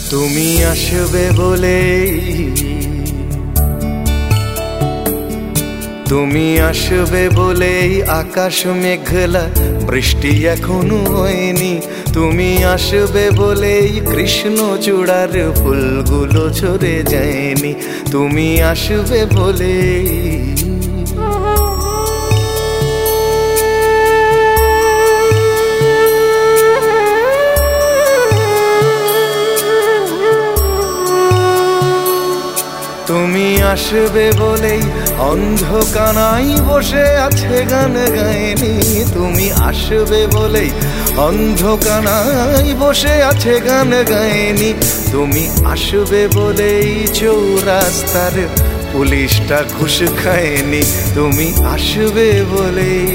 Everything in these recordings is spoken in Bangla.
তুমি আসবে বলে, তুমি আসবে বলেই আকাশ মেঘলা, বৃষ্টি এখনো হয়নি। তুমি আসবে বলেই কৃষ্ণ চূড়ার ফুলগুলো ঝরে যায়নি। তুমি আসবে বলেই তুমি আসবে বলেই অন্ধকানাই বসে আছে গান গায়নি। তুমি আসবে বলেই অন্ধকানাই বসে আছে গান গায়নি। তুমি আসবে বলেই চৌরাস্তার পুলিশটা ঘুষ খায়নি। তুমি আসবে বলেই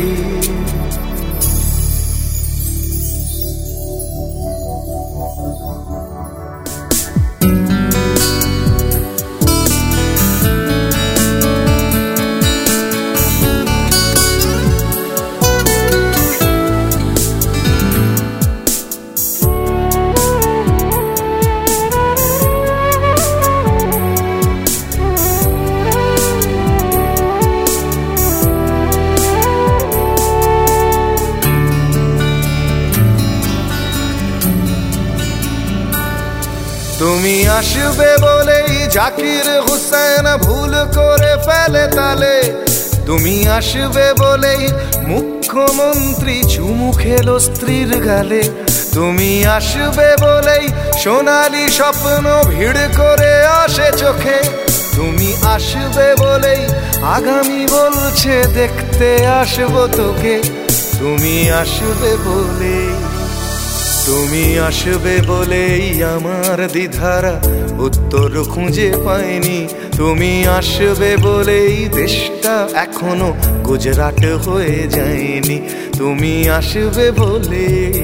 তুমি আসবে বলেই জাকির হুসেন ভুল করে ফেলে তালে। তুমি আসবে বলেই মুখ্যমন্ত্রী চুমু খেলো স্ত্রীর গালে। তুমি আসবে বলেই সোনালি স্বপ্ন ভিড় করে আসে চোখে। তুমি আসবে বলেই আগামী বলছে দেখতে আসবো তোকে। তুমি আসবে বলেই, তুমি আসবে বলেই আমার দ্বিধারা উত্তর খুঁজে পায়নি। তুমি আসবে বলেই দেশটা এখনো গুজরাট হয়ে যায়নি। তুমি আসবে বলেই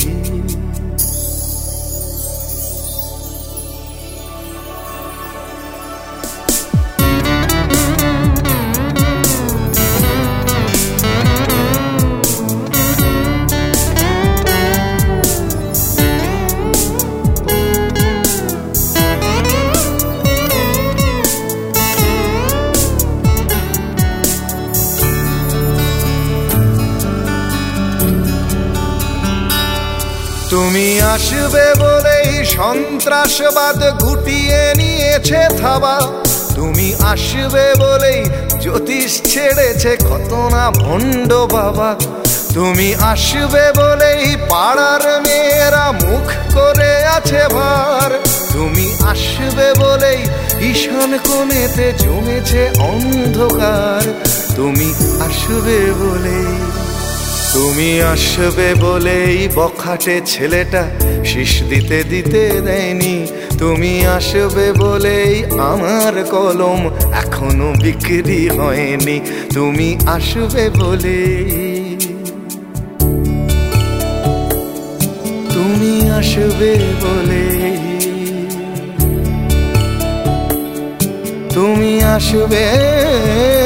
তুমি আসবে বলেই সন্ত্রাসবাদ গুটিয়ে নিয়েছে থাবা। তুমি আসবে বলেই জ্যোতিষ ছেড়েছে কত না ভণ্ড বাবা। তুমি আসবে বলেই পাড়ার মেয়েরা মুখ করে আছে ভার। তুমি আসবে বলেই ঈশান কোণেতে জমেছে অন্ধকার। তুমি আসবে বলেই, তুমি আসবে বলেই বখাটে ছেলেটা শীষ দিতে দিতে দেয়নি। তুমি আসবে বলেই আমার কলম এখনো বিক্রি হয়নি। তুমি আসবে বলেই, তুমি আসবে বলেই, তুমি আসবে।